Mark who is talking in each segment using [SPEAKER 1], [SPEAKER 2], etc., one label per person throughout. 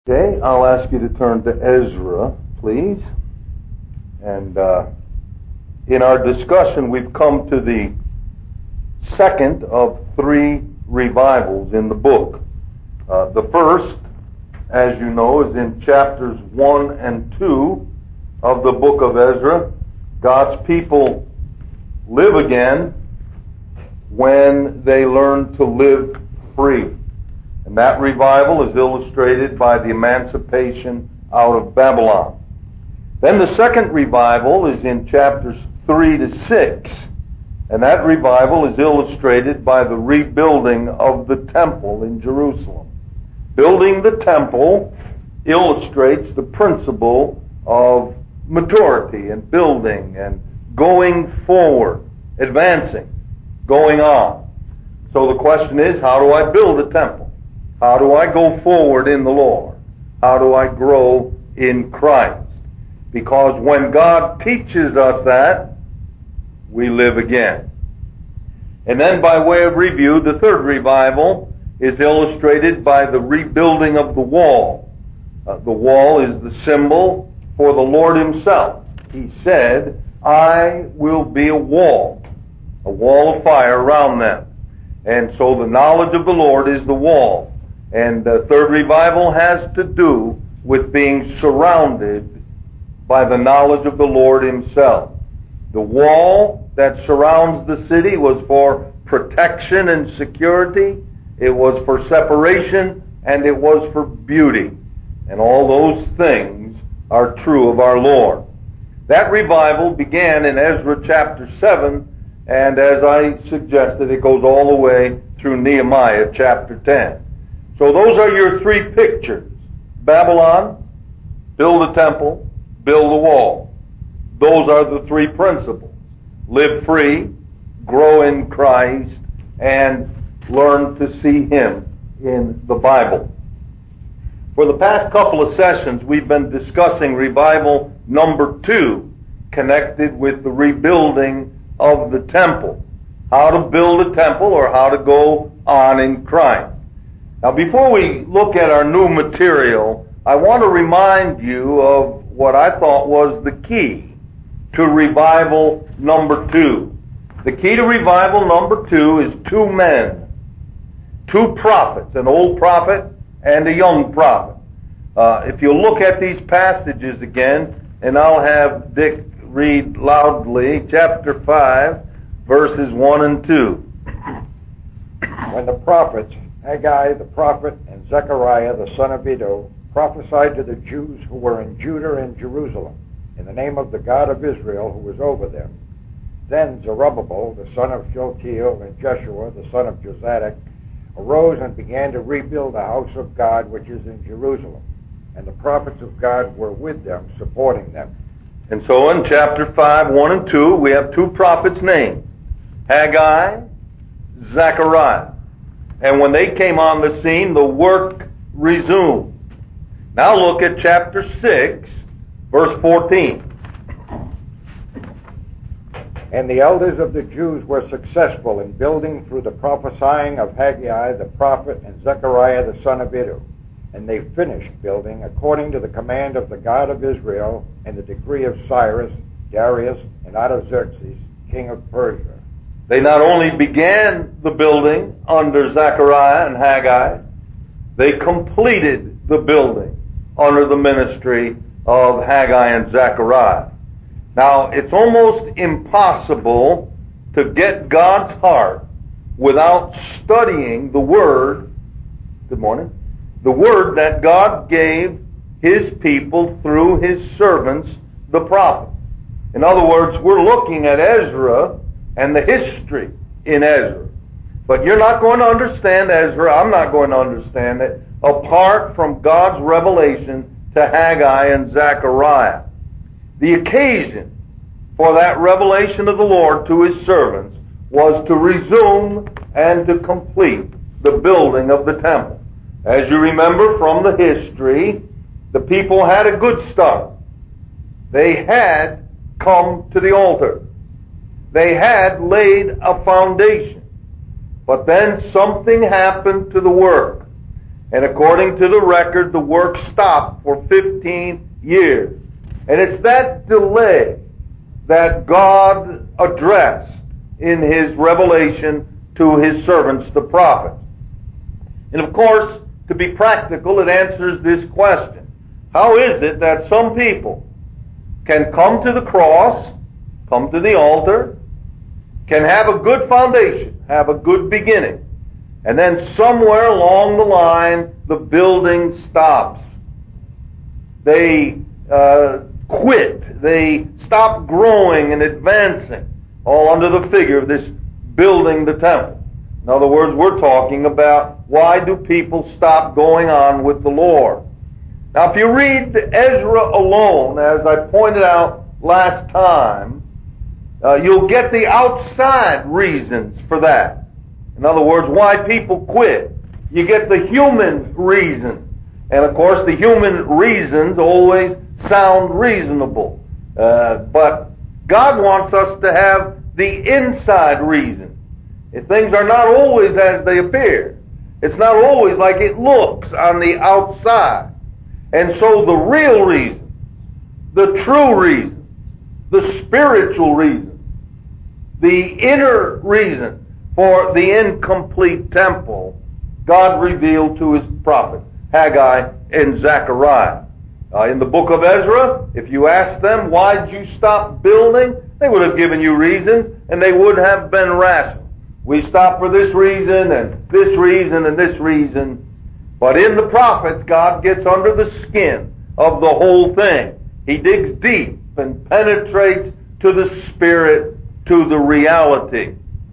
[SPEAKER 1] Okay, I'll ask you to turn to Ezra, please. And in our discussion, we've come to the second of three revivals in the book. The first, as you know, is in chapters 1 and 2 of the book of Ezra. God's people live again when they learn to live free. And that revival is illustrated by the emancipation out of Babylon. Then the second revival is in chapters 3 to 6. And that revival is illustrated by the rebuilding of the temple in Jerusalem. Building the temple illustrates the principle of maturity and building and going forward, advancing, going on. So the question is, how do I build a temple? How do I go forward in the Lord? How do I grow in Christ? Because when God teaches us that, we live again. And then by way of review, the third revival is illustrated by the rebuilding of the wall. The wall is the symbol for the Lord Himself. He said, I will be a wall of fire around them. And so the knowledge of the Lord is the wall. And the third revival has to do with being surrounded by the knowledge of the Lord Himself. The wall that surrounds the city was for protection and security. It was for separation, and it was for beauty. And all those things are true of our Lord. That revival began in Ezra chapter 7, and as I suggested, it goes all the way through Nehemiah chapter 10. So those are your three pictures. Babylon, build a temple, build a wall. Those are the three principles. Live free, grow in Christ, and learn to see Him in the Bible. For the past couple of sessions, we've been discussing revival number 2, connected with the rebuilding of the temple. How to build a temple, or how to go on in Christ. Now, before we look at our new material, I want to remind you of what I thought was the key to revival number 2. The key to revival number 2 is 2 men, 2 prophets, an old prophet and a young prophet. If you look at these passages again, and I'll have Dick read loudly, chapter 5, verses 1 and 2.
[SPEAKER 2] When the prophets, Haggai the prophet and Zechariah the son of Iddo, prophesied to the Jews who were in Judah and Jerusalem, in the name of the God of Israel who was over them, then Zerubbabel the son of Shealtiel and Jeshua the son of Jozadak arose and began to rebuild the house of God which is in Jerusalem. And the prophets of God were with them, supporting them.
[SPEAKER 1] And so in chapter 5, 1 and 2, we have 2 prophets named, Haggai, Zechariah. And when they came on the scene, the work resumed. Now look at chapter 6, verse 14.
[SPEAKER 2] And the elders of the Jews were successful in building through the prophesying of Haggai the prophet and Zechariah the son of Iddo. And they finished building according to the command of the God of Israel and the decree of Cyrus, Darius, and Artaxerxes, king of Persia.
[SPEAKER 1] They not only began the building under Zechariah and Haggai, they completed the building under the ministry of Haggai and Zechariah. Now, it's almost impossible to get God's heart without studying the Word, good morning, the Word that God gave His people through His servants, the prophets. In other words, we're looking at Ezra and the history in Ezra. But you're not going to understand Ezra, I'm not going to understand it, apart from God's revelation to Haggai and Zechariah. The occasion for that revelation of the Lord to His servants was to resume and to complete the building of the temple. As you remember from the history, the people had a good start. They had come to the altar. They had laid a foundation. But then something happened to the work. And according to the record, the work stopped for 15 years. And it's that delay that God addressed in His revelation to His servants, the prophets. And of course, to be practical, it answers this question. How is it that some people can come to the cross, come to the altar, can have a good foundation, have a good beginning, and then somewhere along the line, the building stops. They quit. They stop growing and advancing, all under the figure of this building the temple. In other words, we're talking about why do people stop going on with the Lord. Now, if you read Ezra alone, as I pointed out last time, you'll get the outside reasons for that. In other words, why people quit. You get the human reasons. And of course, the human reasons always sound reasonable. But God wants us to have the inside reason. If things are not always as they appear. It's not always like it looks on the outside. And so the real reason, the true reason, the spiritual reason, the inner reason for the incomplete temple, God revealed to His prophets, Haggai and Zechariah. In the book of Ezra, if you ask them, why did you stop building? They would have given you reasons, and they would have been rational. We stopped for this reason, and this reason, and this reason. But in the prophets, God gets under the skin of the whole thing. He digs deep and penetrates to the spirit, to the reality.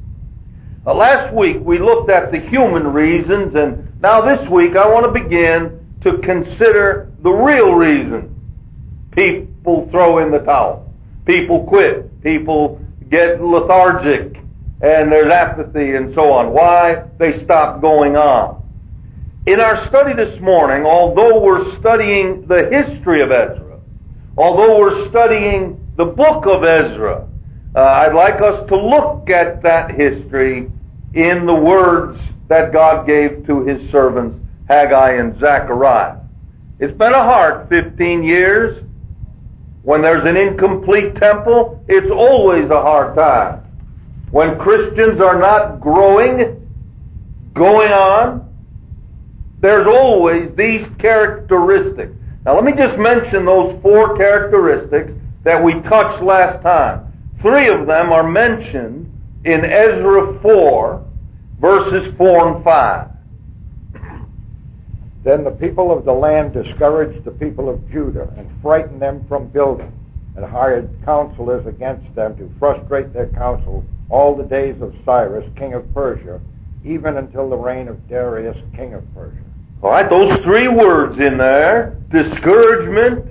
[SPEAKER 1] Last week we looked at the human reasons, and now this week I want to begin to consider the real reason people throw in the towel. People quit. People get lethargic, and there's apathy and so on. Why they stop going on. In our study this morning, although we're studying the history of Ezra, although we're studying the book of Ezra, I'd like us to look at that history in the words that God gave to His servants, Haggai and Zechariah. It's been a hard 15 years. When there's an incomplete temple, it's always a hard time. When Christians are not growing, going on, there's always these characteristics. Now let me just mention those 4 characteristics that we touched last time. 3 of them are mentioned in Ezra 4, verses 4 and 5.
[SPEAKER 2] Then the people of the land discouraged the people of Judah and frightened them from building, and hired counselors against them to frustrate their counsel all the days of Cyrus, king of Persia, even until the reign of Darius, king of Persia.
[SPEAKER 1] All right, those 3 words in there, discouragement,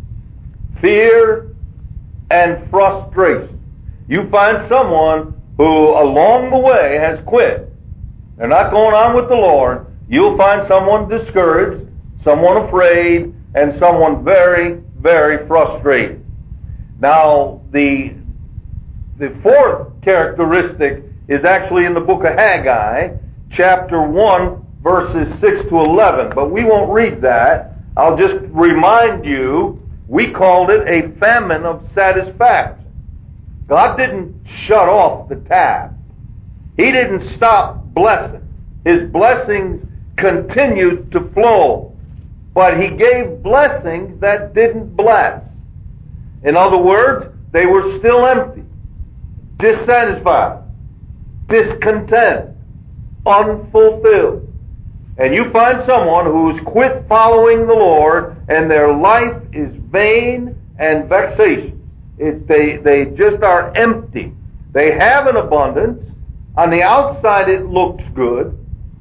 [SPEAKER 1] fear, and frustration. You find someone who along the way has quit. They're not going on with the Lord. You'll find someone discouraged, someone afraid, and someone very, very frustrated. Now, the 4th characteristic is actually in the book of Haggai, chapter 1, verses 6 to 11. But we won't read that. I'll just remind you, we called it a famine of satisfaction. God didn't shut off the tap. He didn't stop blessing. His blessings continued to flow. But He gave blessings that didn't bless. In other words, they were still empty, dissatisfied, discontent, unfulfilled. And you find someone who's quit following the Lord, and their life is vain and vexation. They just are empty. They have an abundance. On the outside it looks good.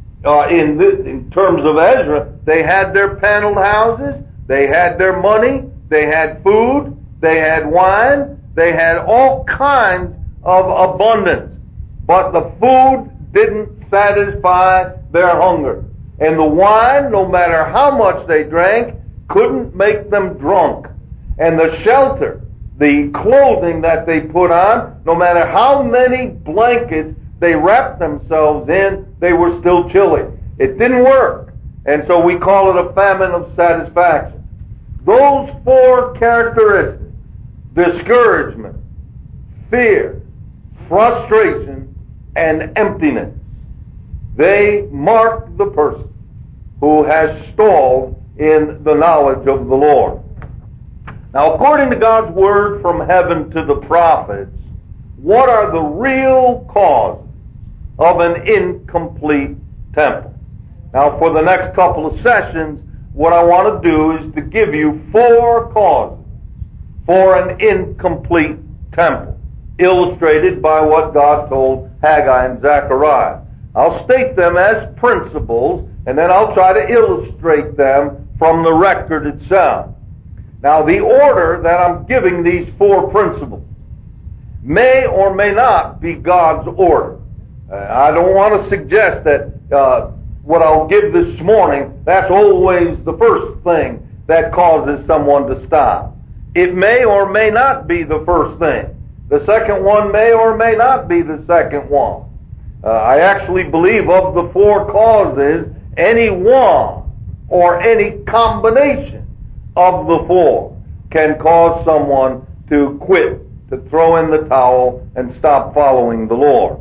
[SPEAKER 1] In terms of Ezra, they had their paneled houses, they had their money, they had food, they had wine, they had all kinds of abundance. But the food didn't satisfy their hunger. And the wine, no matter how much they drank, couldn't make them drunk. And the shelter, the clothing that they put on, no matter how many blankets they wrapped themselves in, they were still chilly. It didn't work. And so we call it a famine of satisfaction. Those four characteristics, discouragement, fear, frustration, and emptiness, they mark the person who has stalled in the knowledge of the Lord. Now, according to God's word from heaven to the prophets, what are the real causes of an incomplete temple? Now, for the next couple of sessions, what I want to do is to give you four causes for an incomplete temple, illustrated by what God told Haggai and Zechariah. I'll state them as principles, and then I'll try to illustrate them from the record itself. Now, the order that I'm giving these four principles may or may not be God's order. I don't want to suggest that what I'll give this morning, that's always the first thing that causes someone to stop. It may or may not be the first thing. The second one may or may not be the second one. I actually believe of the four causes, any one or any combination of the four can cause someone to quit, to throw in the towel and stop following the Lord.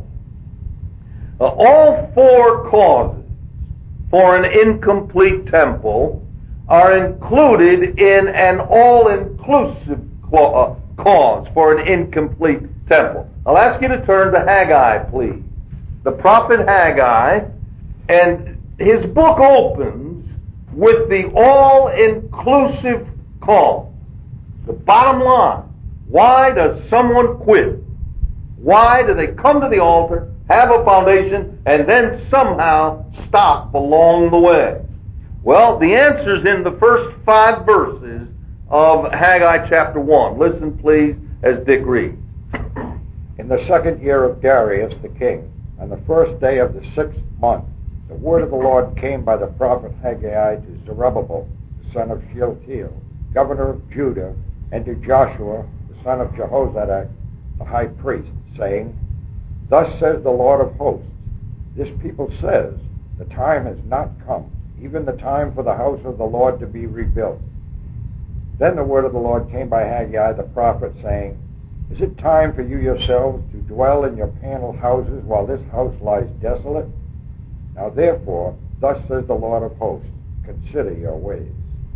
[SPEAKER 1] All four causes for an incomplete temple are included in an all-inclusive cause for an incomplete temple. I'll ask you to turn to Haggai, please. The prophet Haggai, and his book opens with the all-inclusive cause. The bottom line, why does someone quit? Why do they come to the altar, have a foundation, and then somehow stop along the way? Well, the answer's in the first 5 verses of Haggai chapter 1. Listen, please, as Dick reads.
[SPEAKER 2] In the 2nd year of Darius the king, on the 1st day of the 6th month, the word of the Lord came by the prophet Haggai to Zerubbabel, the son of Shealtiel, governor of Judah, and to Joshua, the son of Jehozadak, the high priest, saying, Thus says the Lord of hosts, this people says, the time has not come, even the time for the house of the Lord to be rebuilt. Then the word of the Lord came by Haggai the prophet, saying, Is it time for you yourselves to dwell in your paneled houses while this house lies desolate? Now therefore, thus says the Lord of hosts, consider your ways.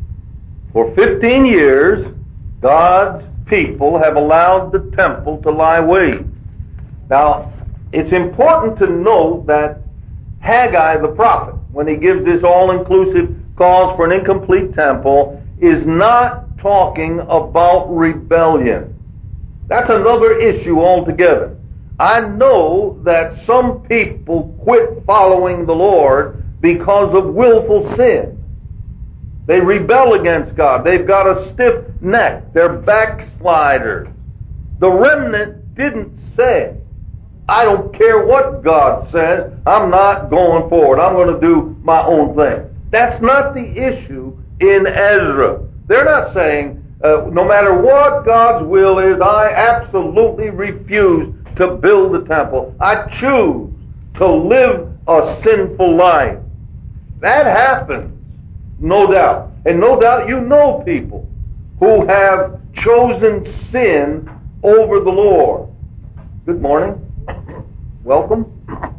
[SPEAKER 1] For 15 years, God's people have allowed the temple to lie waste. Now, it's important to note that Haggai the prophet, when he gives this all-inclusive cause for an incomplete temple, is not talking about rebellion. That's another issue altogether. I know that some people quit following the Lord because of willful sin. They rebel against God. They've got a stiff neck. They're backsliders. The remnant didn't say, I don't care what God says, I'm not going forward. I'm going to do my own thing. That's not the issue in Ezra. They're not saying, no matter what God's will is, I absolutely refuse to build the temple. I choose to live a sinful life. That happens, no doubt. And no doubt you know people who have chosen sin over the Lord. Good morning. Welcome.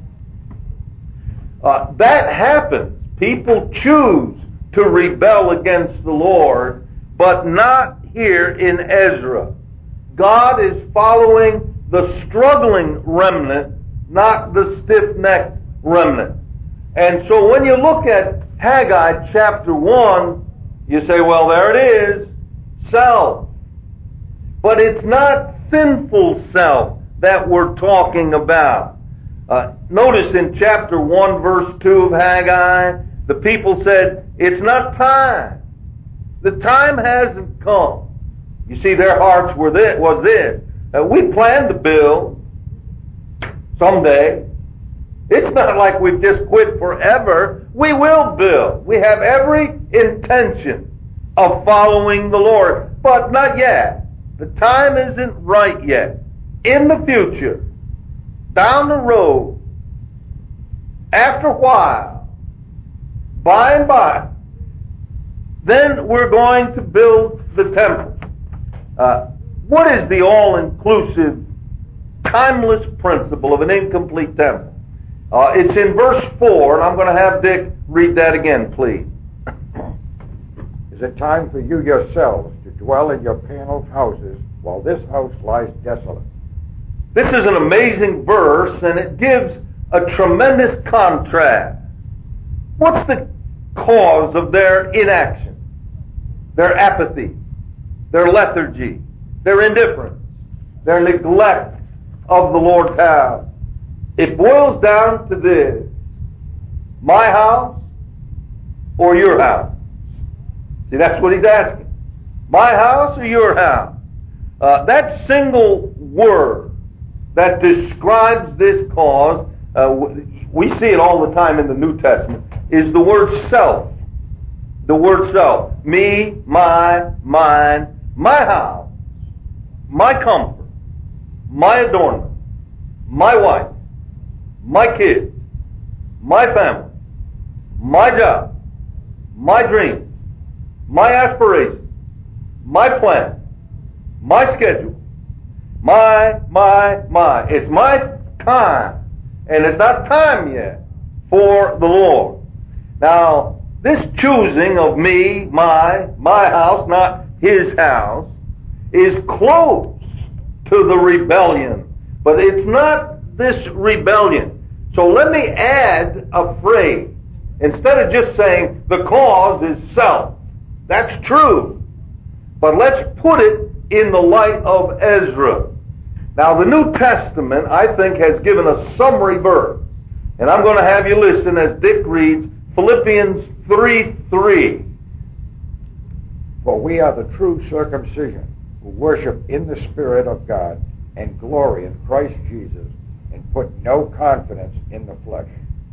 [SPEAKER 1] That happens. People choose to rebel against the Lord, but not here in Ezra. God is following the struggling remnant, not the stiff-necked remnant. And so when you look at Haggai chapter 1, you say, well, there it is, self. But it's not sinful self that we're talking about. Notice in chapter 1, verse 2 of Haggai, the people said, it's not time. The time hasn't come. You see, their hearts was this. We plan to build someday. It's not like we've just quit forever. We will build. We have every intention of following the Lord, but not yet. The time isn't right yet. In the future, down the road, after a while, by and by, then we're going to build the temple. What is the all-inclusive, timeless principle of an incomplete temple? It's in verse 4, and I'm going to have Dick read that again, please.
[SPEAKER 2] Is it time for you yourselves to dwell in your paneled houses while this house lies desolate?
[SPEAKER 1] This is an amazing verse, and it gives a tremendous contrast. What's the cause of their inaction, their apathy, their lethargy, their indifference, their neglect of the Lord's house? It boils down to this: my house or your house? See, that's what he's asking. My house or your house? That single word that describes this cause, we see it all the time in the New Testament, is the word self. The word self. Me, my, mine, my house, my comfort, my adornment, my wife, my kids, my family, my job, my dreams, my aspirations, my plan, my schedule, my. It's my time, and it's not time yet for the Lord. Now, this choosing of me, my house, not his house, is close to the rebellion, but it's not this rebellion. So let me add a phrase. Instead of just saying the cause is self. That's true. But let's put it in the light of Ezra. Now, the New Testament, I think, has given a summary verse. And I'm going to have you listen as Dick reads Philippians 3:3.
[SPEAKER 2] For we are the true circumcision, who worship in the Spirit of God and glory in Christ Jesus, and put no confidence in the flesh.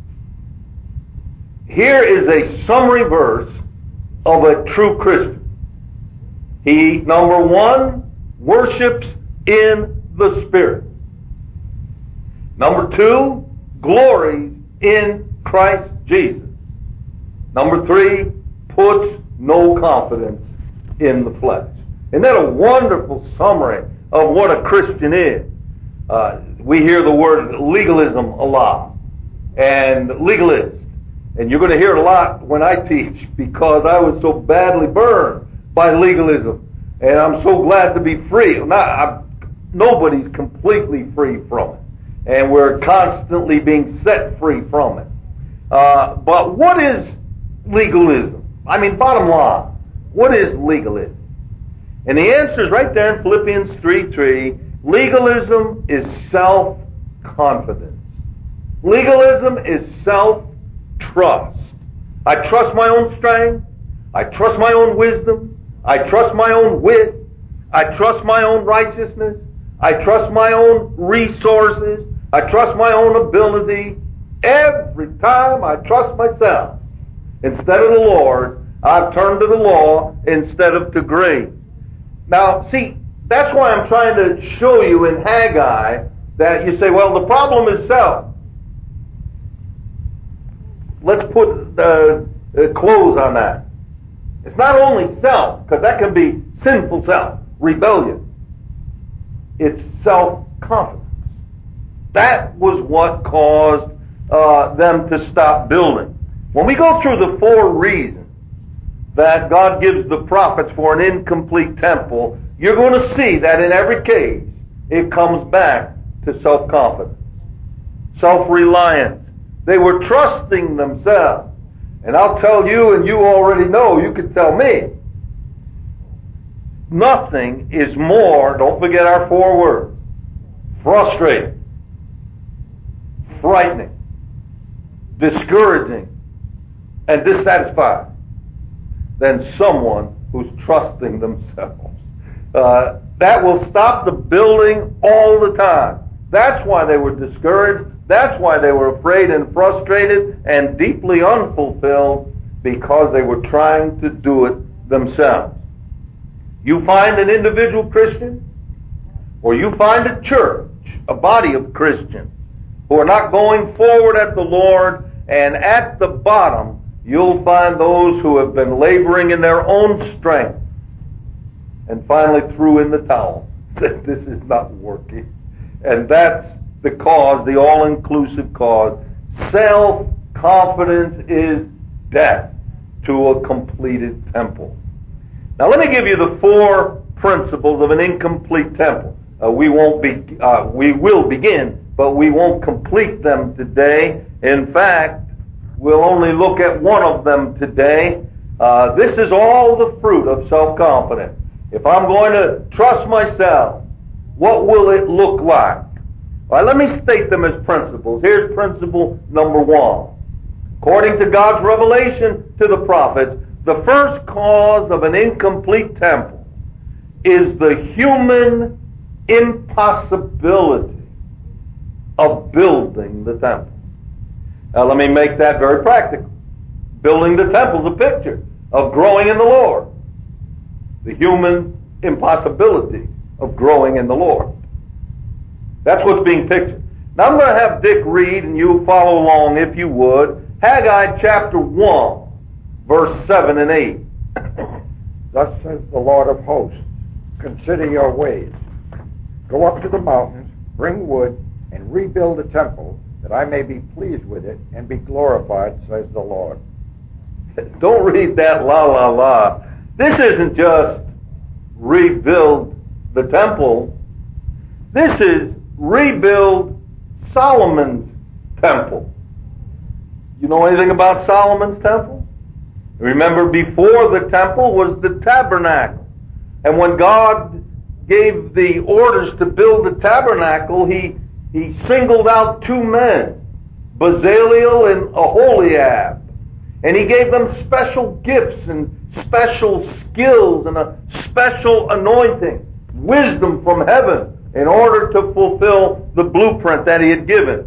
[SPEAKER 1] Here is a summary verse of a true Christian. He, number one, worships in the Spirit. Number two, glories in Christ Jesus. Number three, puts no confidence in the flesh. Isn't that a wonderful summary of what a Christian is? We hear the word legalism a lot, and legalist. And you're going to hear it a lot when I teach, because I was so badly burned by legalism. And I'm so glad to be free. Nobody's completely free from it. And we're constantly being set free from it. But what is legalism? I mean, bottom line, what is legalism? And the answer is right there in Philippians 3:3. Legalism is self-confidence. Legalism is self-trust. I trust my own strength. I trust my own wisdom. I trust my own wit. I trust my own righteousness. I trust my own resources. I trust my own ability. Every time I trust myself instead of the Lord, I've turned to the law instead of to grace. Now, see, that's why I'm trying to show you in Haggai that you say, well, the problem is self. Let's put close on that. It's not only self, because that can be sinful self, rebellion. It's self-confidence. That was what caused them to stop building. When we go through the 4 reasons that God gives the prophets for an incomplete temple, you're going to see that in every case, it comes back to self-confidence, self-reliance. They were trusting themselves. And I'll tell you, and you already know, you can tell me, nothing is more, don't forget our 4 words, frustrating, frightening, discouraging, and dissatisfied than someone who's trusting themselves. That will stop the building all the time. That's why they were discouraged. That's why they were afraid and frustrated and deeply unfulfilled, because they were trying to do it themselves. You find an individual Christian, or you find a church, a body of Christians, who are not going forward at the Lord, and at the bottom, you'll find those who have been laboring in their own strength and finally threw in the towel. Said, this is not working. And that's the cause, the all-inclusive cause. Self-confidence is death to a completed temple. Now let me give you the 4 principles of an incomplete temple. We will begin, but we won't complete them today. In fact, we'll only look at one of them today. This is all the fruit of self-confidence. If I'm going to trust myself, what will it look like? All right, let me state them as principles. Here's principle number 1. According to God's revelation to the prophets, the first cause of an incomplete temple is the human impossibility of building the temple. Now let me make that very practical. Building the temple is a picture of growing in the Lord. The human impossibility of growing in the Lord. That's what's being pictured. Now I'm going to have Dick read, and you'll follow along if you would, Haggai chapter 1, verse 7 and 8.
[SPEAKER 2] Thus says the Lord of hosts, consider your ways. Go up to the mountains, bring wood, and rebuild the temple, that I may be pleased with it and be glorified, says the Lord.
[SPEAKER 1] Don't read that la la la. This isn't just rebuild the temple. This is rebuild Solomon's temple. You know anything about Solomon's temple? Remember, before the temple was the tabernacle. And when God gave the orders to build the tabernacle, he singled out 2 men, Bezaleel and Aholiab. And he gave them special gifts and special skills and a special anointing, wisdom from heaven, in order to fulfill the blueprint that he had given.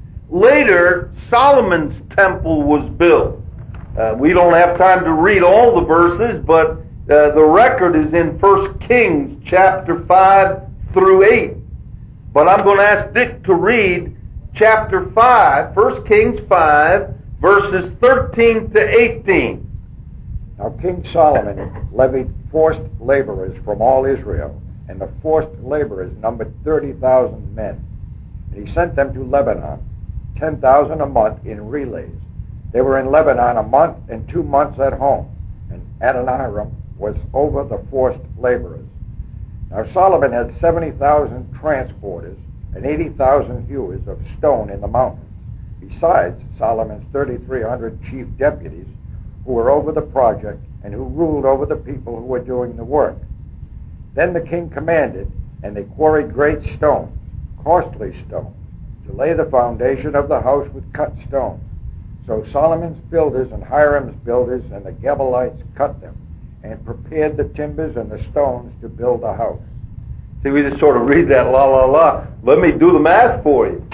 [SPEAKER 1] Later, Solomon's temple was built. We don't have time to read all the verses, but the record is in 1 Kings chapter 5 through 8. But I'm going to ask Dick to read chapter 5, 1 Kings 5, verses 13 to 18.
[SPEAKER 2] Now King Solomon levied forced laborers from all Israel, and the forced laborers numbered 30,000 men. And he sent them to Lebanon, 10,000 a month in relays. They were in Lebanon a month and 2 months at home, and Adoniram was over the forced laborers. Now Solomon had 70,000 transporters and 80,000 hewers of stone in the mountains, besides Solomon's 3,300 chief deputies who were over the project and who ruled over the people who were doing the work. Then the king commanded, and they quarried great stones, costly stones, to lay the foundation of the house with cut stones. So Solomon's builders and Hiram's builders and the Gebalites cut them, and prepared the timbers and the stones to build the house.
[SPEAKER 1] See, we just sort of read that la la la. Let me do the math for you.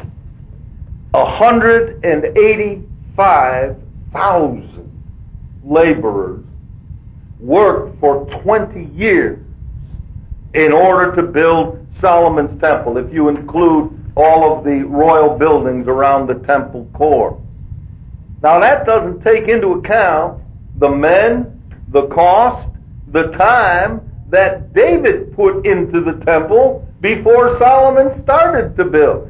[SPEAKER 1] 185,000 laborers worked for 20 years in order to build Solomon's temple, if you include all of the royal buildings around the temple core. Now that doesn't take into account the men, the cost, the time that David put into the temple before Solomon started to build.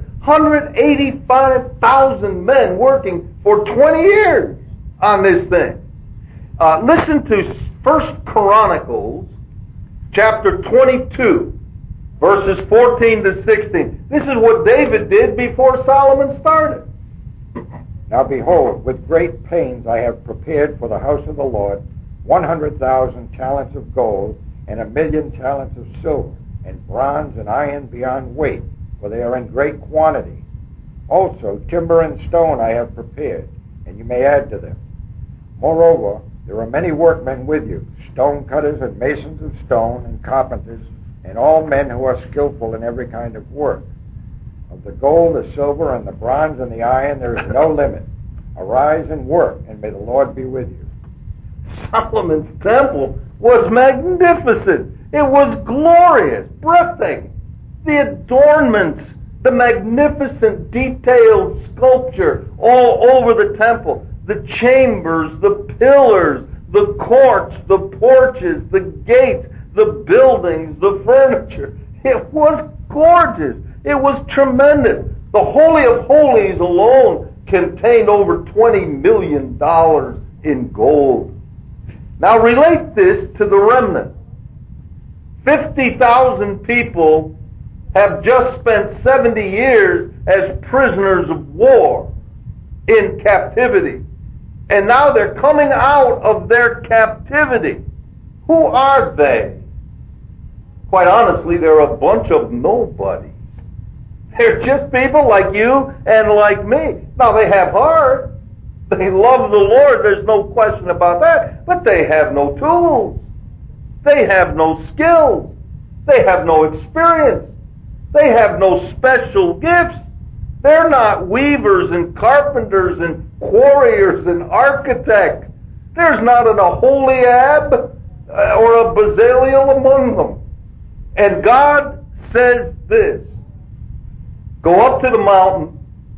[SPEAKER 1] 185,000 men working for 20 years on this thing. Listen to 1 Chronicles chapter 22, verses 14 to 16. This is what David did before Solomon started.
[SPEAKER 2] Now behold, with great pains I have prepared for the house of the Lord 100,000 talents of gold, and 1,000,000 talents of silver, and bronze and iron beyond weight, for they are in great quantity. Also timber and stone I have prepared, and you may add to them. Moreover, there are many workmen with you, stone cutters and masons of stone, and carpenters, and all men who are skillful in every kind of work. Of the gold, the silver, and the bronze, and the iron there is no limit. Arise and work, and may the Lord be with you.
[SPEAKER 1] Solomon's temple was magnificent. It was glorious, breathtaking. The adornments, the magnificent detailed sculpture all over the temple, the chambers, the pillars, the courts, the porches, the gates, the buildings, the furniture. It was gorgeous. It was tremendous. The Holy of Holies alone contained over $20 million in gold. Now relate this to the remnant. 50,000 people have just spent 70 years as prisoners of war in captivity. And now they're coming out of their captivity. Who are they? Quite honestly, they're a bunch of nobodies. They're just people like you and like me. Now, they have heart. They love the Lord. There's no question about that. But they have no tools. They have no skills. They have no experience. They have no special gifts. They're not weavers and carpenters and warriors and architects. There's not an Aholiab or a Bezaleel among them. And God says this: go up to the mountain,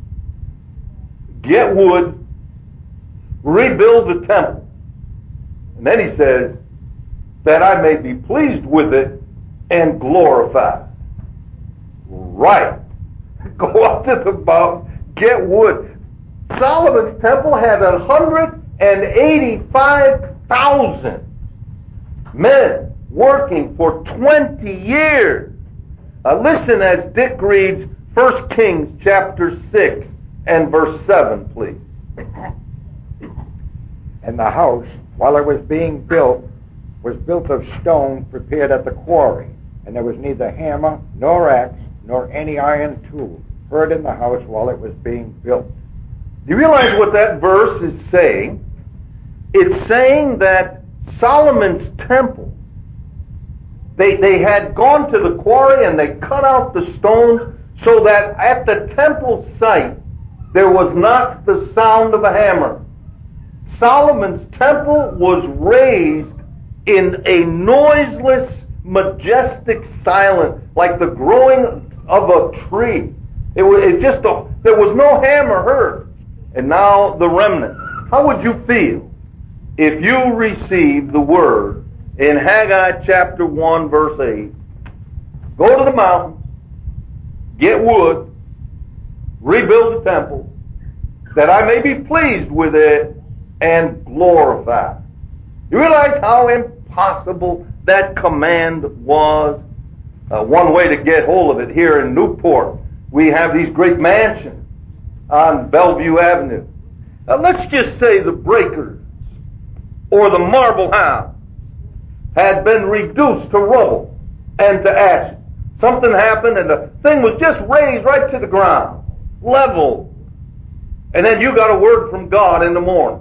[SPEAKER 1] get wood, rebuild the temple. And then he says, that I may be pleased with it and glorify it. Right. Go up to the mountain, get wood. Solomon's temple had 185,000 men working for 20 years. Listen as Dick reads 1 Kings chapter 6 and verse 7, please.
[SPEAKER 2] And the house, while it was being built, was built of stone prepared at the quarry, and there was neither hammer nor axe nor any iron tool heard in the house while it was being built.
[SPEAKER 1] Do you realize what that verse is saying? It's saying that Solomon's temple, they had gone to the quarry and they cut out the stones so that at the temple site there was not the sound of a hammer. Solomon's temple was raised in a noiseless, majestic silence, like the growing of a tree. There was no hammer heard. And now the remnant. How would you feel if you received the word in Haggai chapter 1 verse 8? Go to the mountain, get wood, rebuild the temple, that I may be pleased with it and glorify. You realize how impossible that command was? One way to get hold of it, here in Newport, we have these great mansions on Bellevue Avenue. Let's just say the breakers or the marble house had been reduced to rubble and to ashes. Something happened and the thing was just raised right to the ground, level. And then you got a word from God in the morning.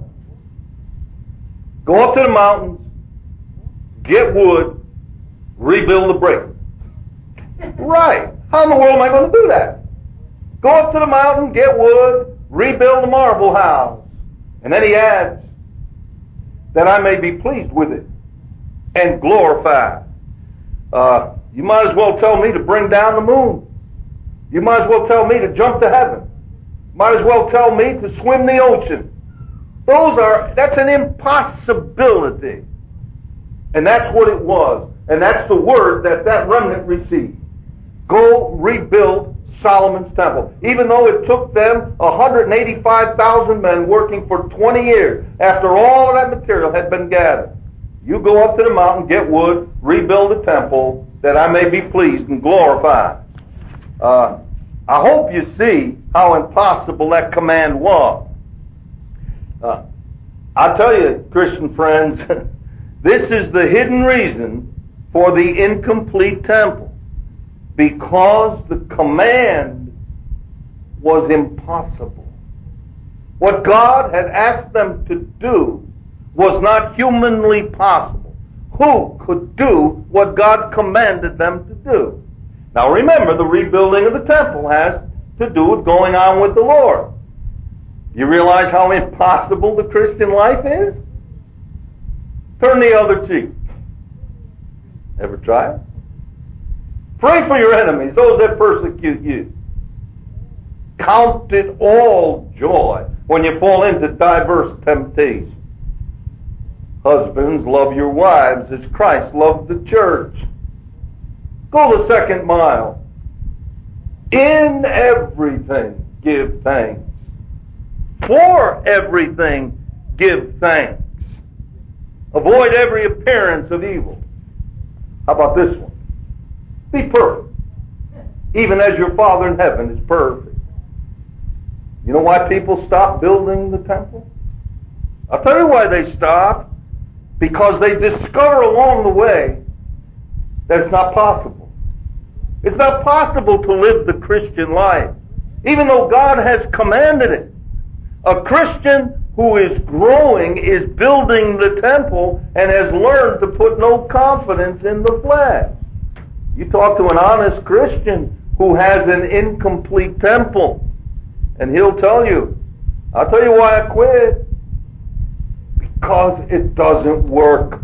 [SPEAKER 1] Go up to the mountains, get wood, rebuild the breakers. Right. How in the world am I going to do that? Go up to the mountain, get wood, rebuild the marble house. And then he adds, that I may be pleased with it and glorify. You might as well tell me to bring down the moon. You might as well tell me to jump to heaven. Might as well tell me to swim the ocean. That's an impossibility. And that's what it was. And that's the word that remnant received. Go rebuild Solomon's temple. Even though it took them 185,000 men working for 20 years after all of that material had been gathered. You go up to the mountain, get wood, rebuild the temple, that I may be pleased and glorified. I hope you see how impossible that command was. I tell you, Christian friends, this is the hidden reason for the incomplete temple. Because the command was impossible. What God had asked them to do was not humanly possible. Who could do what God commanded them to do? Now remember, the rebuilding of the temple has to do with going on with the Lord. You realize how impossible the Christian life is? Turn the other cheek. Ever try it? Pray for your enemies, those that persecute you. Count it all joy when you fall into diverse temptations. Husbands, love your wives as Christ loved the church. Go the second mile. In everything, give thanks. For everything, give thanks. Avoid every appearance of evil. How about this one? Be perfect, even as your Father in heaven is perfect. You know why people stop building the temple? I'll tell you why they stop. Because they discover along the way that it's not possible. It's not possible to live the Christian life, even though God has commanded it. A Christian who is growing is building the temple and has learned to put no confidence in the flesh. You talk to an honest Christian who has an incomplete temple, and he'll tell you, I'll tell you why I quit. Because it doesn't work.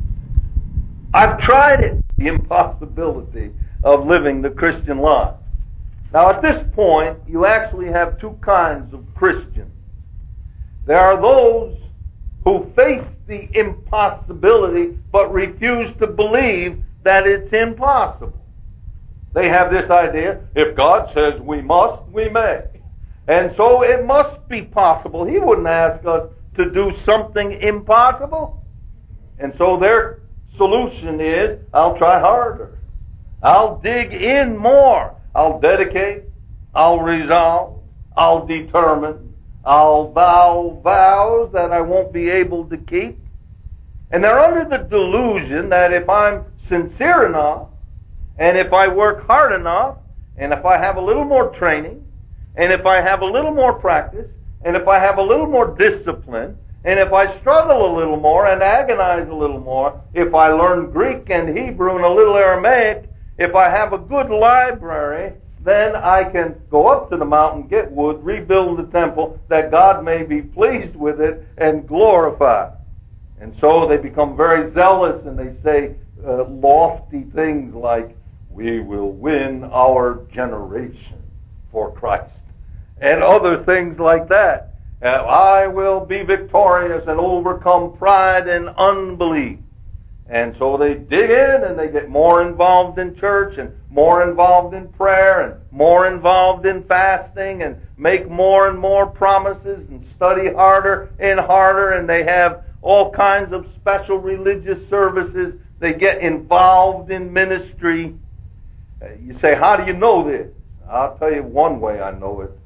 [SPEAKER 1] I've tried it. The impossibility of living the Christian life. Now at this point, you actually have two kinds of Christians. There are those who face the impossibility but refuse to believe that it's impossible. They have this idea, if God says we must, we may. And so it must be possible. He wouldn't ask us to do something impossible. And so their solution is, I'll try harder. I'll dig in more. I'll dedicate. I'll resolve. I'll determine. I'll vow vows that I won't be able to keep. And they're under the delusion that if I'm sincere enough, and if I work hard enough, and if I have a little more training, and if I have a little more practice, and if I have a little more discipline, and if I struggle a little more and agonize a little more, if I learn Greek and Hebrew and a little Aramaic, if I have a good library, then I can go up to the mountain, get wood, rebuild the temple, that God may be pleased with it and glorify. And so they become very zealous and they say lofty things like, we will win our generation for Christ. And other things like that. I will be victorious and overcome pride and unbelief. And so they dig in and they get more involved in church and more involved in prayer and more involved in fasting and make more and more promises and study harder and harder, and they have all kinds of special religious services. They get involved in ministry. You say, how do you know this? I'll tell you one way I know it.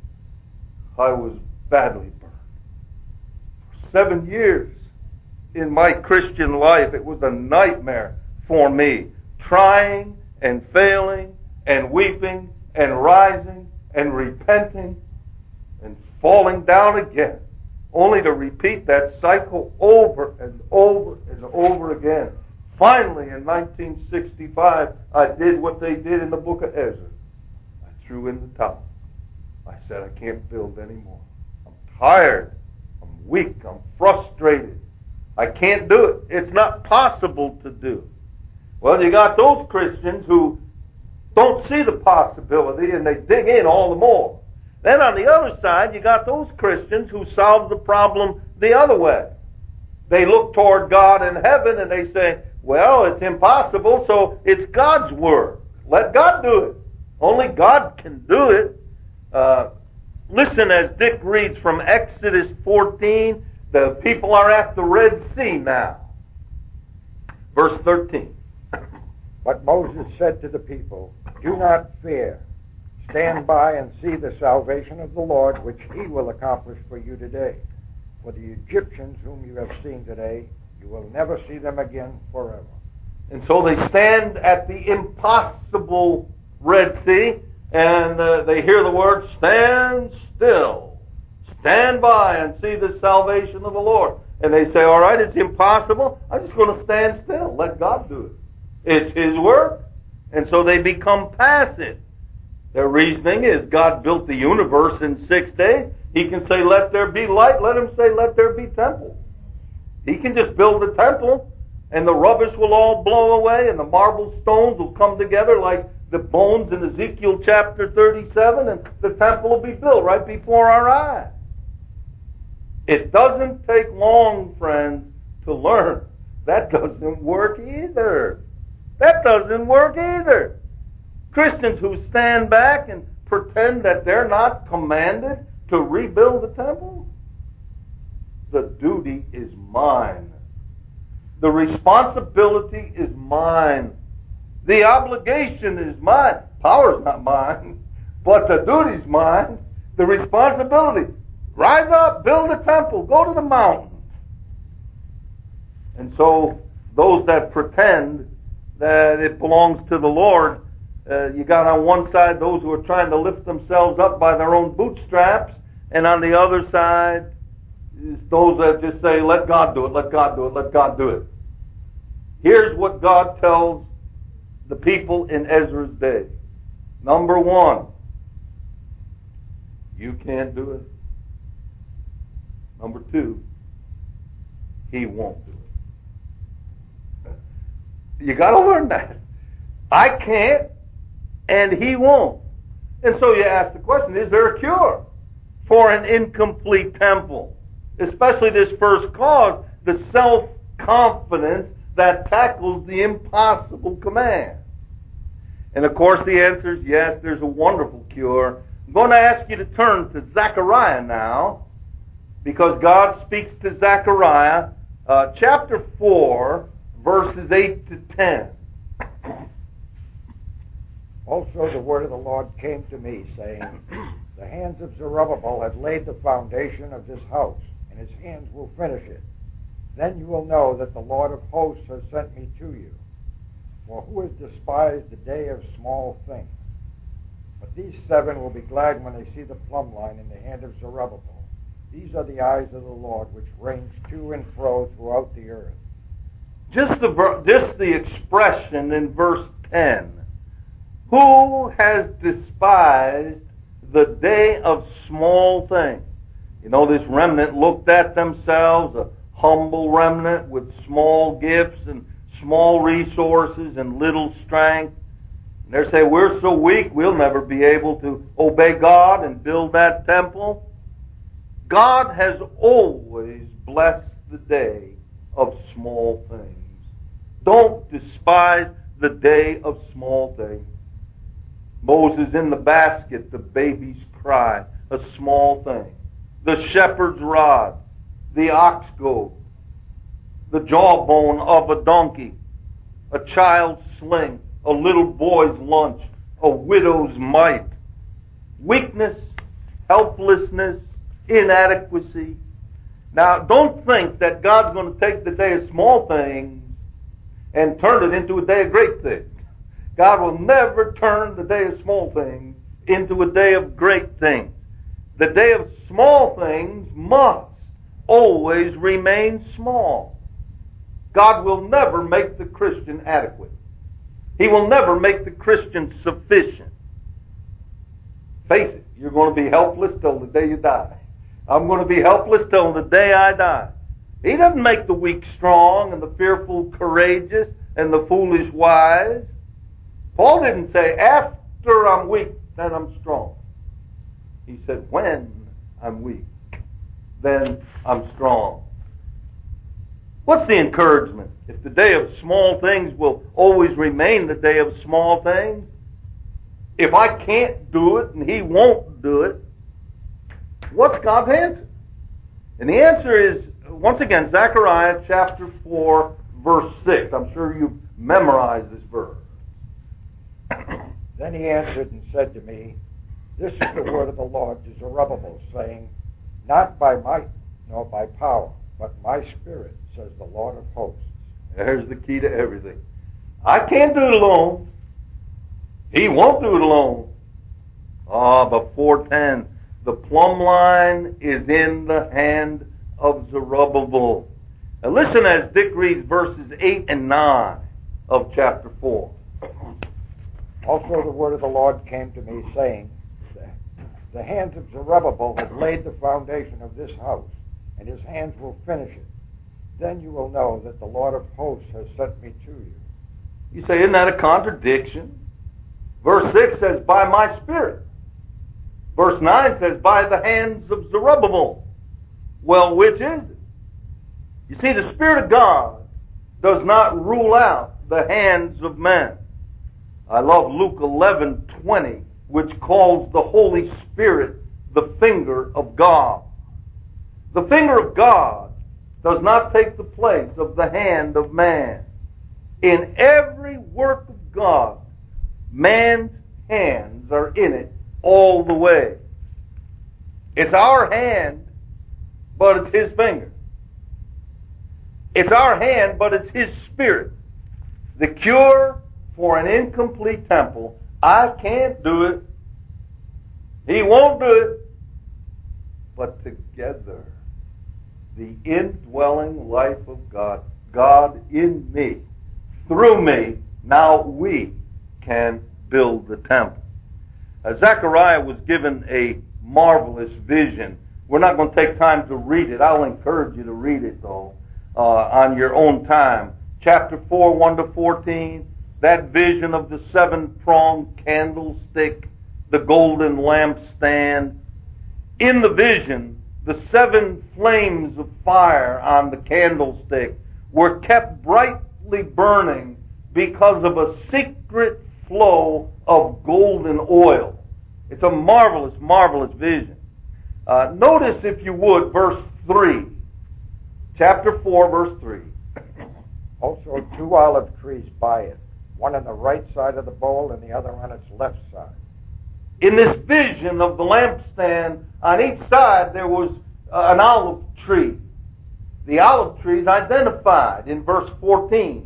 [SPEAKER 1] I was badly burned. For 7 years in my Christian life, it was a nightmare for me. Trying and failing and weeping and rising and repenting and falling down again, only to repeat that cycle over and over and over again. Finally, in 1965, I did what they did in the book of Ezra. I threw in the towel. I said, I can't build anymore. I'm tired. I'm weak. I'm frustrated. I can't do it. It's not possible to do. Well, you got those Christians who don't see the possibility and they dig in all the more. Then on the other side, you got those Christians who solve the problem the other way. They look toward God in heaven and they say, well, it's impossible, so it's God's work. Let God do it. Only God can do it. Listen as Dick reads from Exodus 14. The people are at the Red Sea now. Verse 13.
[SPEAKER 2] But Moses said to the people, do not fear. Stand by and see the salvation of the Lord, which he will accomplish for you today. For the Egyptians whom you have seen today, you will never see them again forever.
[SPEAKER 1] And so they stand at the impossible Red Sea, and they hear the word, stand still. Stand by and see the salvation of the Lord. And they say, all right, it's impossible. I'm just going to stand still. Let God do it. It's His work. And so they become passive. Their reasoning is God built the universe in 6 days. He can say, let there be light. Let Him say, let there be temple. He can just build a temple, and the rubbish will all blow away, and the marble stones will come together like the bones in Ezekiel chapter 37, and the temple will be built right before our eyes. It doesn't take long, friends, to learn. That doesn't work either. That doesn't work either. Christians who stand back and pretend that they're not commanded to rebuild the temple, the duty is mine. The responsibility is mine. The obligation is mine. Power's not mine, but the duty's mine. The responsibility. Rise up, build a temple, go to the mountain. And so those that pretend that it belongs to the Lord, you got on one side those who are trying to lift themselves up by their own bootstraps, and on the other side is those that just say, let God do it, let God do it, let God do it. Here's what God tells the people in Ezra's day. Number one, you can't do it. Number two, He won't do it. You got to learn that. I can't, and He won't. And so you ask the question, is there a cure for an incomplete temple? Especially this first cause, the self-confidence that tackles the impossible command. And of course the answer is yes, there's a wonderful cure. I'm going to ask you to turn to Zechariah now, because God speaks to Zechariah, chapter 4, verses 8 to 10.
[SPEAKER 2] Also the word of the Lord came to me, saying, the hands of Zerubbabel have laid the foundation of this house, and his hands will finish it. Then you will know that the Lord of hosts has sent me to you. For who has despised the day of small things? But these 7 will be glad when they see the plumb line in the hand of Zerubbabel. These are the eyes of the Lord, which range to and fro throughout the earth.
[SPEAKER 1] Just the expression in verse 10. Who has despised the day of small things? You know, this remnant looked at themselves, a humble remnant with small gifts and small resources and little strength. And they say, we're so weak, we'll never be able to obey God and build that temple. God has always blessed the day of small things. Don't despise the day of small things. Moses in the basket, the baby's cry, a small thing. The shepherd's rod, the ox goad, the jawbone of a donkey, a child's sling, a little boy's lunch, a widow's mite. Weakness, helplessness, inadequacy. Now, don't think that God's going to take the day of small things and turn it into a day of great things. God will never turn the day of small things into a day of great things. The day of small things must always remain small. God will never make the Christian adequate. He will never make the Christian sufficient. Face it, you're going to be helpless till the day you die. I'm going to be helpless till the day I die. He doesn't make the weak strong and the fearful courageous and the foolish wise. Paul didn't say, after I'm weak, then I'm strong. He said, when I'm weak, then I'm strong. What's the encouragement? If the day of small things will always remain the day of small things, if I can't do it and He won't do it, what's God's answer? And the answer is, once again, Zechariah chapter 4, verse 6. I'm sure you've memorized this verse.
[SPEAKER 2] Then he answered and said to me, this is the word of the Lord to Zerubbabel, saying, not by might nor by power, but my Spirit, says the Lord of hosts.
[SPEAKER 1] There's the key to everything. I can't do it alone. He won't do it alone. But 4:10, the plumb line is in the hand of Zerubbabel. Now listen as Dick reads verses 8 and 9 of chapter 4.
[SPEAKER 2] Also the word of the Lord came to me, saying, the hands of Zerubbabel have laid the foundation of this house, and his hands will finish it. Then you will know that the Lord of hosts has sent me to you.
[SPEAKER 1] You say, isn't that a contradiction? Verse 6 says, by my Spirit. Verse 9 says, by the hands of Zerubbabel. Well, which is it? You see, the Spirit of God does not rule out the hands of men. I love Luke 11:20, which calls the Holy Spirit the finger of God. The finger of God does not take the place of the hand of man. In every work of God, man's hands are in it all the way. It's our hand, but it's His finger. It's our hand, but it's His Spirit. The cure for an incomplete temple, I can't do it. He won't do it. But together, the indwelling life of God, God in me, through me, now we can build the temple. Zechariah was given a marvelous vision. We're not going to take time to read it. I'll encourage you to read it, though, on your own time. Chapter 4, 1 to 14, that vision of the seven-pronged candlestick, the golden lampstand. In the vision, the seven flames of fire on the candlestick were kept brightly burning because of a secret flow of golden oil. It's a marvelous, marvelous vision. Notice, if you would, verse 3. Chapter 4, verse 3.
[SPEAKER 2] Also 2 olive trees by it, one on the right side of the bowl and the other on its left side.
[SPEAKER 1] In this vision of the lampstand, on each side there was an olive tree. The olive tree is identified in verse 14.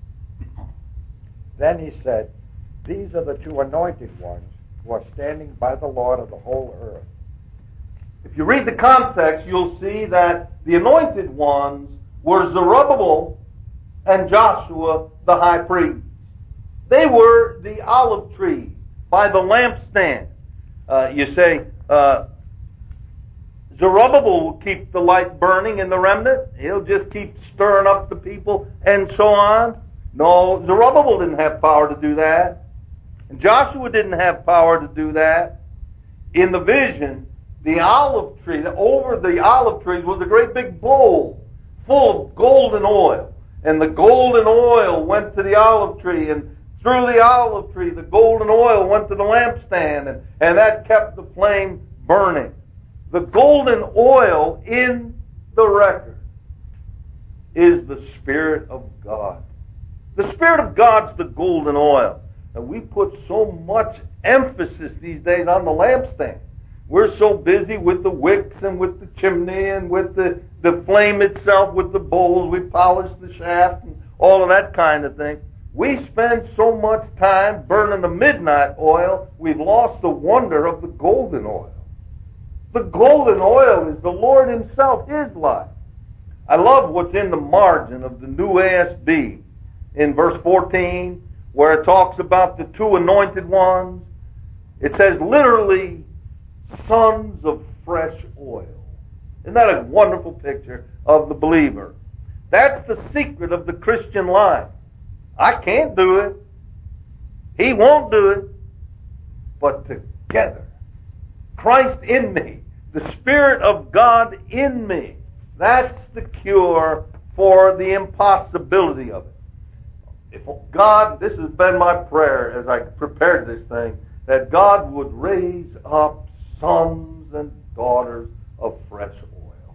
[SPEAKER 2] Then he said, "These are the 2 anointed ones who are standing by the Lord of the whole earth."
[SPEAKER 1] If you read the context, you'll see that the anointed ones were Zerubbabel and Joshua the high priest. They were the olive trees by the lampstand. You say, Zerubbabel will keep the light burning in the remnant. He'll just keep stirring up the people and so on. No, Zerubbabel didn't have power to do that. And Joshua didn't have power to do that. In the vision, the olive tree, over the olive trees was a great big bowl full of golden oil. And the golden oil went to the olive tree, and through the olive tree, the golden oil went to the lampstand, and that kept the flame burning. The golden oil in the record is the Spirit of God. The Spirit of God's the golden oil. And we put so much emphasis these days on the lampstand. We're so busy with the wicks and with the chimney and with the flame itself, with the bowls. We polish the shaft and all of that kind of thing. We spend so much time burning the midnight oil, we've lost the wonder of the golden oil. The golden oil is the Lord Himself, His life. I love what's in the margin of the New ASB in verse 14, where it talks about the 2 anointed ones. It says literally, sons of fresh oil. Isn't that a wonderful picture of the believer? That's the secret of the Christian life. I can't do it. He won't do it. But together, Christ in me, the Spirit of God in me, that's the cure for the impossibility of it. If God, this has been my prayer as I prepared this thing, that God would raise up sons and daughters of fresh oil.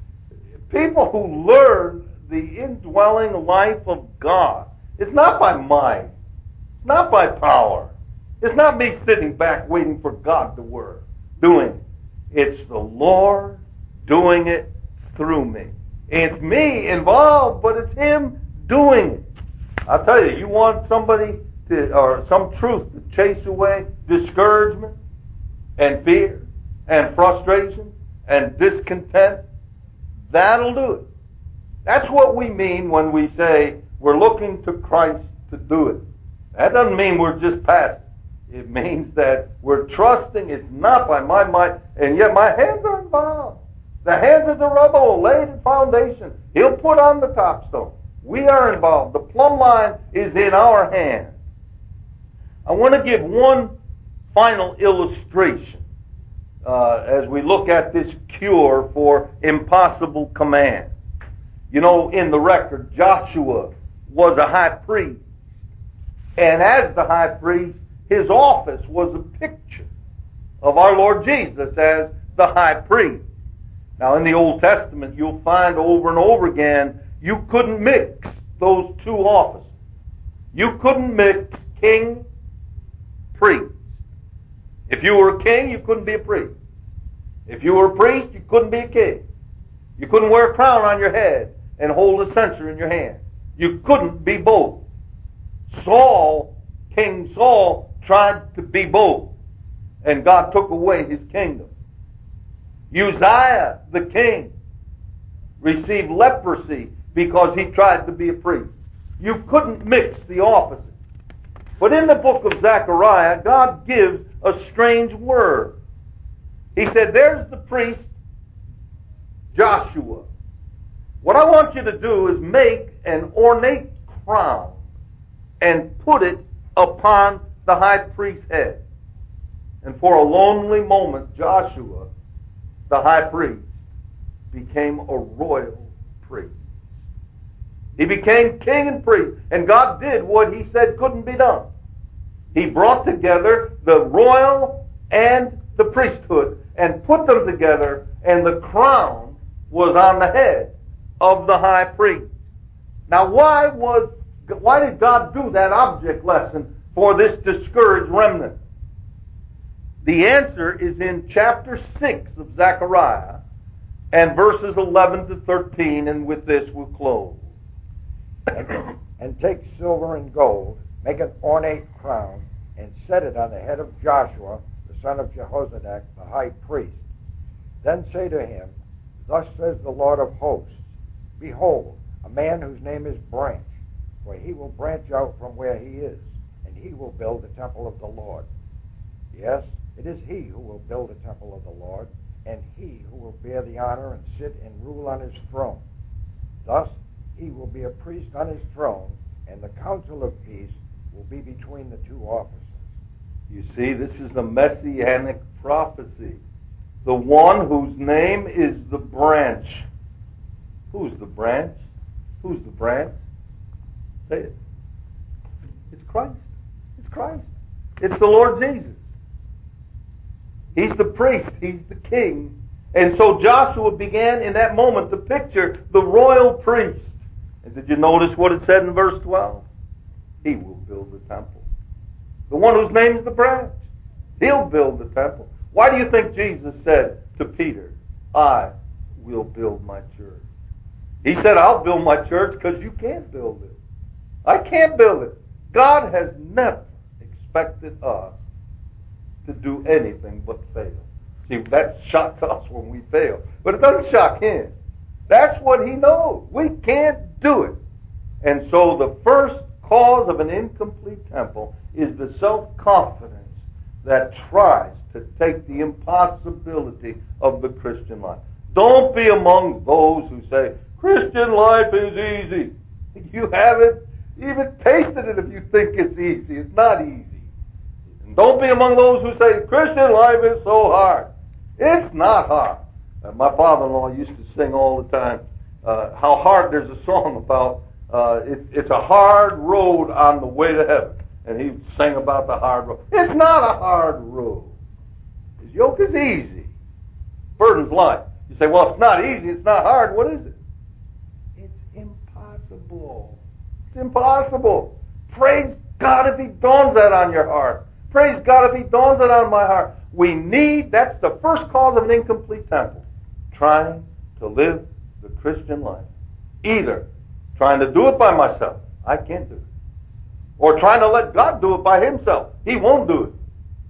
[SPEAKER 1] People who learn the indwelling life of God. It's not by might. It's not by power. It's not me sitting back waiting for God to work, doing it. It's the Lord doing it through me. It's me involved, but it's Him doing it. I'll tell you, you want somebody to, or some truth to chase away discouragement and fear and frustration and discontent, that'll do it. That's what we mean when we say we're looking to Christ to do it. That doesn't mean we're just passive. It means that we're trusting it's not by my might, and yet my hands are involved. The hands of Zerubbabel laid the foundation. He'll put on the topstone. We are involved. The plumb line is in our hands. I want to give one final illustration as we look at this cure for impossible command. You know, in the record, Joshua was a high priest. And as the high priest, his office was a picture of our Lord Jesus as the high priest. Now, in the Old Testament, you'll find over and over again, you couldn't mix those two offices. You couldn't mix king, priest. If you were a king, you couldn't be a priest. If you were a priest, you couldn't be a king. You couldn't wear a crown on your head and hold a censer in your hand. You couldn't be both. King Saul, tried to be both, and God took away his kingdom. Uzziah, the king, received leprosy because he tried to be a priest. You couldn't mix the offices. But in the book of Zechariah, God gives a strange word. He said, there's the priest, Joshua. What I want you to do is make an ornate crown and put it upon the high priest's head. And for a lonely moment, Joshua, the high priest, became a royal priest. He became king and priest, and God did what he said couldn't be done. He brought together the royal and the priesthood and put them together, and the crown was on the head of the high priest. Now, why did God do that object lesson for this discouraged remnant? The answer is in chapter 6 of Zechariah and verses 11 to 13, and with this we'll close.
[SPEAKER 2] And take silver and gold, make an ornate crown, and set it on the head of Joshua, the son of Jehozadak, the high priest. Then say to him, thus says the Lord of hosts, behold, a man whose name is Branch, for he will branch out from where he is, and he will build the temple of the Lord. Yes, it is he who will build the temple of the Lord, and he who will bear the honor and sit and rule on his throne. Thus he will be a priest on his throne, and the council of peace will be between the two officers.
[SPEAKER 1] You see, this is a messianic prophecy. The one whose name is the branch. Who's the branch? Who's the branch? Say it. It's Christ. It's Christ. It's the Lord Jesus. He's the priest. He's the king. And so Joshua began in that moment to picture the royal priest. And did you notice what it said in verse 12? He will build the temple. The one whose name is the branch. He'll build the temple. Why do you think Jesus said to Peter, I will build my church? He said, I'll build my church because you can't build it. I can't build it. God has never expected us to do anything but fail. See, that shocks us when we fail. But it doesn't shock him. That's what he knows. We can't do it. And so the first cause of an incomplete temple is the self-confidence that tries to take the impossibility of the Christian life. Don't be among those who say, Christian life is easy. You haven't even tasted it if you think it's easy. It's not easy. And don't be among those who say, Christian life is so hard. It's not hard. My father-in-law used to sing all the time how hard, there's a song about it's a hard road on the way to heaven. And he sang about the hard road. It's not a hard road. His yoke is easy. Burden's light. You say, well, it's not easy, it's not hard. What is it? It's impossible. It's impossible. Praise God if he dawns that on your heart. Praise God if he dawns that on my heart. That's the first cause of an incomplete temple. Trying to live the Christian life. Either trying to do it by myself. I can't do it. Or trying to let God do it by himself. He won't do it.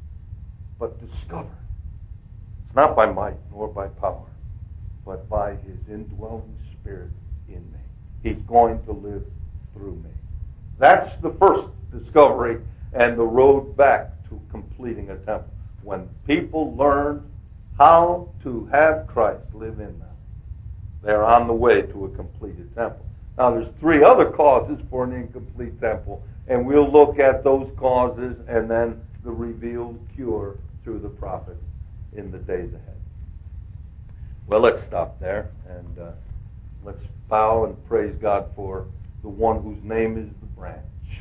[SPEAKER 1] But discover. It's not by might nor by power, but by his indwelling spirit in me. He's going to live through me. That's the first discovery and the road back to completing a temple. When people learn how to have Christ live in them, they're on the way to a completed temple. Now, there's three other causes for an incomplete temple, and we'll look at those causes and then the revealed cure through the prophets in the days ahead. Well, let's stop there and let's bow and praise God for the one whose name is the branch.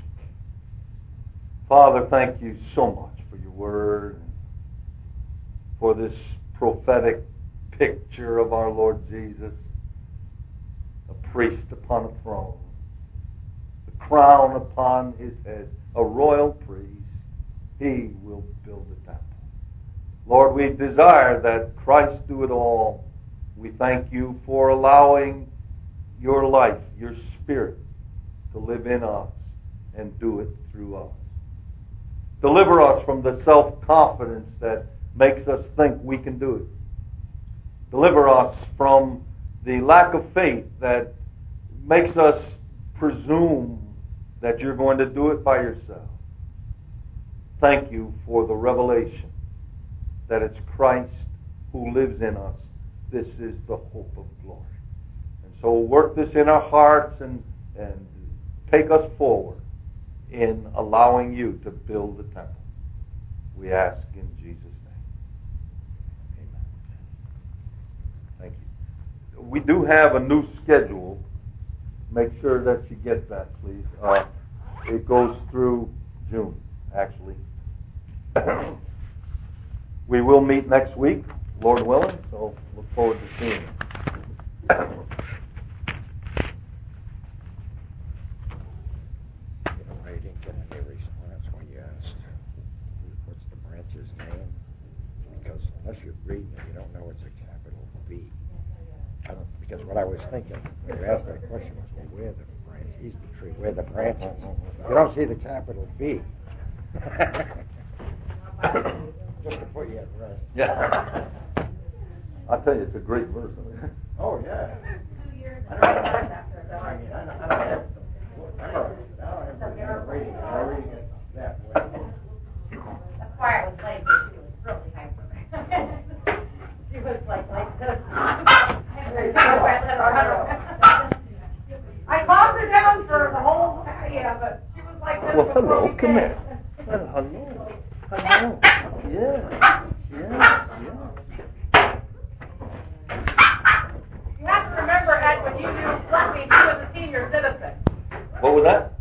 [SPEAKER 1] Father, thank you so much for your word and for this prophetic picture of our Lord Jesus, a priest upon a throne, the crown upon his head, a royal priest. He will build the temple. Lord, we desire that Christ do it all. We thank you for allowing your life, your Spirit, to live in us and do it through us. Deliver us from the self-confidence that makes us think we can do it. Deliver us from the lack of faith that makes us presume that you're going to do it by yourself. Thank you for the revelation that it's Christ who lives in us. This is the hope of glory. And so work this in our hearts and take us forward in allowing you to build the temple. We ask in Jesus' name. Amen. Thank you. We do have a new schedule. Make sure that you get that, please. It goes through June, actually. We will meet next week, Lord willing, so look forward to seeing you.
[SPEAKER 2] I didn't get any response when you asked what's the branch's name, because unless you're reading it, you don't know it's a capital B. Because what I was thinking when you asked that question was, well, where the branch? He's the tree. Where the branches? You don't see the capital B. Just to put you at rest.
[SPEAKER 1] Yeah. I'll tell you, it's a great verse.
[SPEAKER 2] Oh, yeah.
[SPEAKER 3] 2 years.
[SPEAKER 2] I don't have to memorize it. I don't have to reading it. I'm reading it that way.
[SPEAKER 3] That's why I was late, because she was really hyper. She was like this. I calmed her down for the whole, but she was like this.
[SPEAKER 1] Well, hello, come here. Hello. Hello. Yeah.
[SPEAKER 3] You have to remember, Ed, when you let me, she was a senior citizen.
[SPEAKER 1] What was that?